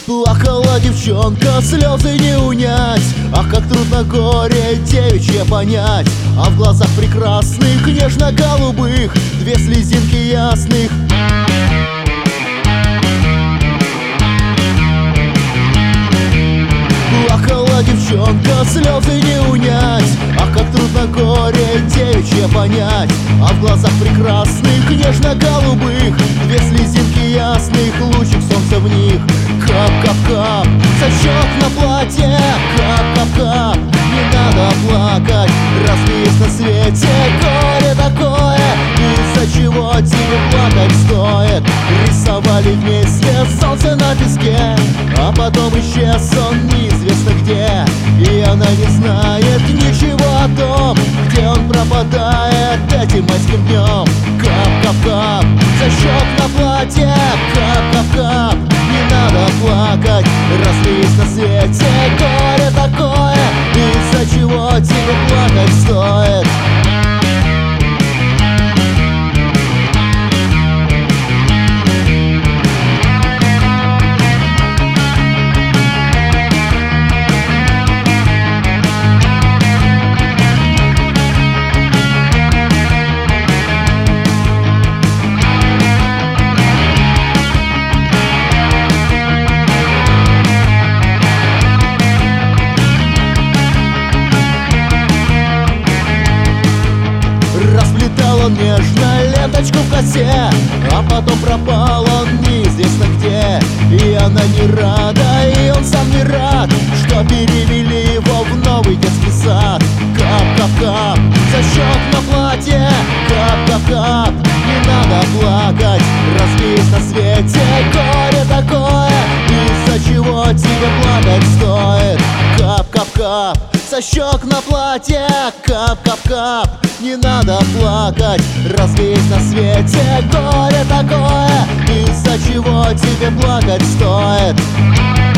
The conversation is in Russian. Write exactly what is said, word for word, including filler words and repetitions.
Плакала девчонка, слезы не унять. Ах, как трудно горе девичье понять. А в глазах прекрасных, нежно-голубых, две слезинки ясных. Плакала девчонка, слезы не унять. Ах, как трудно горе девичье понять. А в глазах прекрасных, нежно-голубых, две слезинки ясных, лучик солнца в них. Кап-кап-кап, сачок на платье. Кап-кап-кап, не надо плакать. Разве есть на свете горе такое, из-за чего тебе плакать стоит? Рисовали вместе солнце на песке, а потом исчез он неизвестно где. И она не знает ничего о том, где он пропадает этим майским днем. Кап-кап-кап, сачок на платье. Кап-кап-кап, не надо плакать. Разве есть на свете горе такое, из-за чего тебе плакать стоит? Расплетал он нежно ленточку в косе, а потом пропал он неизвестно где. И она не рада, и он сам не рад, что перевели его в новый детский сад. Кап-кап-кап, сачок на платье. Кап-кап-кап, не надо плакать. Разве есть на свете горе такое, из-за чего тебе плакать стоит? Кап-кап-кап, сачок на платье. Кап-кап-кап, не надо плакать. Разве есть на свете горе такое, из-за чего тебе плакать стоит?